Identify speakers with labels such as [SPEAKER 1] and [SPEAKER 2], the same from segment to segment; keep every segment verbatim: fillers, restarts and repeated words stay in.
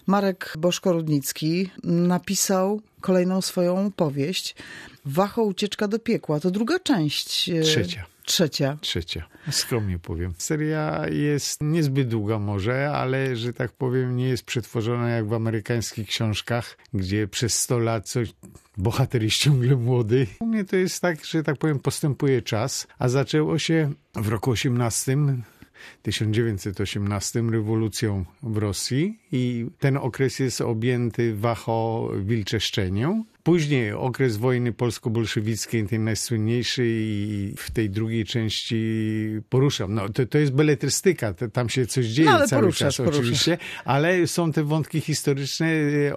[SPEAKER 1] Marek Boszko-Rudnicki napisał kolejną swoją powieść Wacho, ucieczka do piekła. To druga część.
[SPEAKER 2] Trzecia.
[SPEAKER 1] Trzecia.
[SPEAKER 2] Trzecia. Skromnie powiem. Seria jest niezbyt długa może, ale, że tak powiem, nie jest przetworzona jak w amerykańskich książkach, gdzie przez sto lat coś bohater jest ciągle młody. U mnie to jest tak, że tak powiem, postępuje czas, a zaczęło się w roku osiemnastym, tysiąc dziewięćset osiemnastym, rewolucją w Rosji i ten okres jest objęty wacho-wilczeszczenią. Później okres wojny polsko-bolszewickiej, ten najsłynniejszy, i w tej drugiej części poruszam. No, to, to jest beletrystyka, to, tam się coś dzieje
[SPEAKER 1] no,
[SPEAKER 2] cały
[SPEAKER 1] poruszasz,
[SPEAKER 2] czas
[SPEAKER 1] poruszasz.
[SPEAKER 2] oczywiście, ale są te wątki historyczne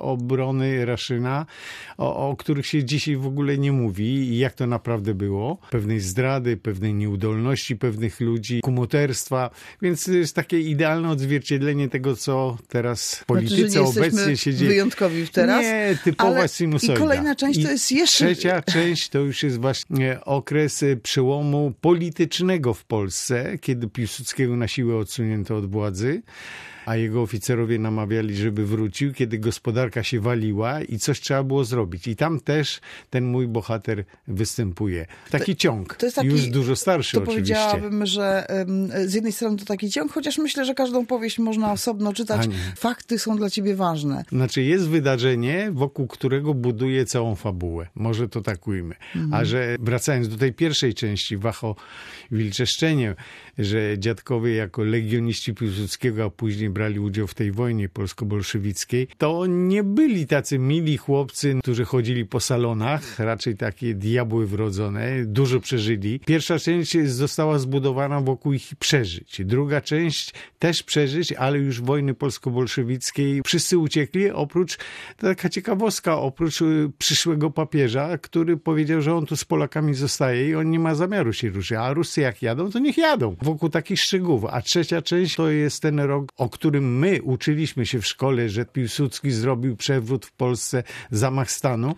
[SPEAKER 2] obrony Raszyna, o, o których się dzisiaj w ogóle nie mówi i jak to naprawdę było. Pewnej zdrady, pewnej nieudolności pewnych ludzi, kumoterstwa, więc to jest takie idealne odzwierciedlenie tego, co teraz w polityce
[SPEAKER 1] znaczy, że nie
[SPEAKER 2] obecnie się dzieje.
[SPEAKER 1] Wyjątkowi teraz.
[SPEAKER 2] Nie, typowa sinusoida.
[SPEAKER 1] I kolejna część to jest jeszcze...
[SPEAKER 2] Trzecia część to już jest właśnie okres przełomu politycznego w Polsce, kiedy Piłsudskiego na siłę odsunięto od władzy, a jego oficerowie namawiali, żeby wrócił, kiedy gospodarka się waliła i coś trzeba było zrobić. I tam też ten mój bohater występuje. Taki to, ciąg, to jest taki, już dużo starszy
[SPEAKER 1] to
[SPEAKER 2] oczywiście.
[SPEAKER 1] Powiedziałabym, że um, z jednej strony to taki ciąg, chociaż myślę, że każdą powieść można osobno czytać. Fakty są dla ciebie ważne.
[SPEAKER 2] Znaczy jest wydarzenie, wokół którego buduje całą fabułę. Może to tak ujmę. Mhm. A że wracając do tej pierwszej części, Wacho-Wilczeszczenie, że dziadkowie jako legioniści Piłsudskiego, a później brali udział w tej wojnie polsko-bolszewickiej, to nie byli tacy mili chłopcy, którzy chodzili po salonach, raczej takie diabły wrodzone, dużo przeżyli. Pierwsza część została zbudowana wokół ich przeżyć. Druga część też przeżyć, ale już wojny polsko-bolszewickiej wszyscy uciekli, oprócz, taka ciekawostka, oprócz przyszłego papieża, który powiedział, że on tu z Polakami zostaje i on nie ma zamiaru się ruszyć, a Ruscy jak jadą, to niech jadą. Wokół takich szczegółów. A trzecia część to jest ten rok, o którym my uczyliśmy się w szkole, że Piłsudski zrobił przewrót w Polsce, zamach stanu.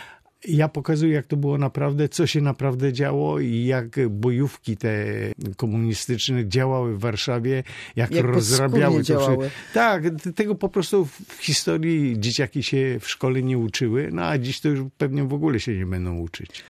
[SPEAKER 2] Ja pokazuję, jak to było naprawdę, co się naprawdę działo i jak bojówki te komunistyczne działały w Warszawie, jak, jak rozrabiały to
[SPEAKER 1] działały.
[SPEAKER 2] Tak, tego po prostu w historii dzieciaki się w szkole nie uczyły, no a dziś to już pewnie w ogóle się nie będą uczyć.